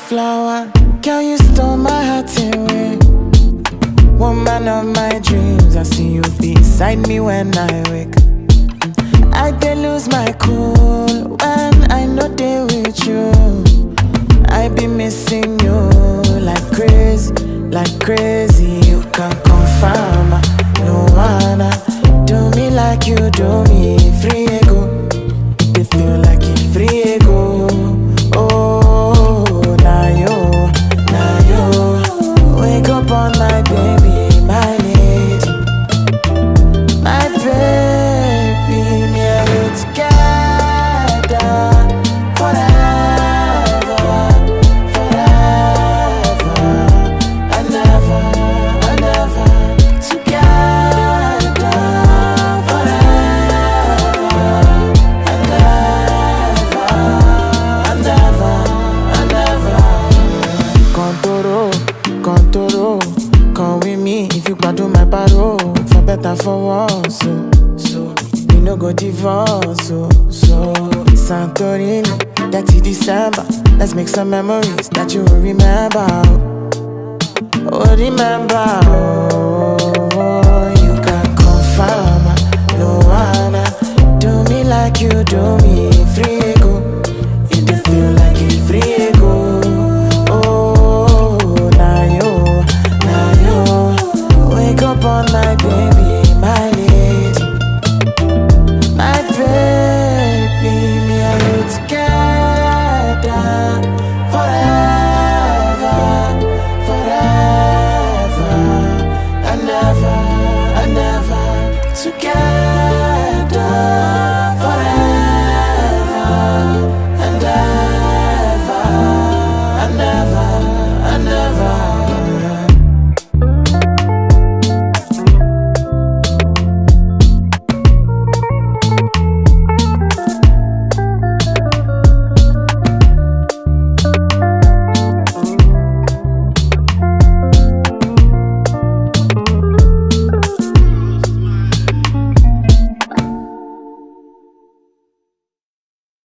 flower, girl, you stole my heart away. Woman of my dreams, I see you beside me when I wake. I dey lose my cool when I know they with you. I be missing you like crazy, like crazy. You can confirm, no wanna do me like you do me. Free ego, they feel like it free ego. Oh, now you wake up on my baby, my lady, my baby. Me and you together forever, forever and ever, together forever and ever. Contoro, come with me if you do my paro. For better, for worse, so we no go divorce, so Santorini, that's December. Let's make some memories that you will remember. Oh, remember.